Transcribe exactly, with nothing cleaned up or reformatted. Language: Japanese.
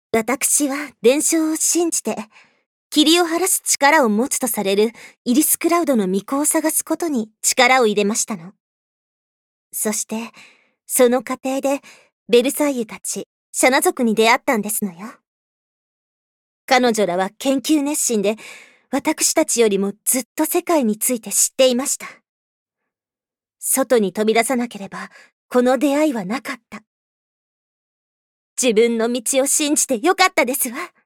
私は伝承を信じて、霧を晴らす力を持つとされるイリス・クラウドの巫女を探すことに力を入れましたの。そして、その過程で、ベルサイユたち、シャナ族に出会ったんですのよ。彼女らは研究熱心で、私たちよりもずっと世界について知っていました。外に飛び出さなければ、この出会いはなかった。自分の道を信じてよかったですわ。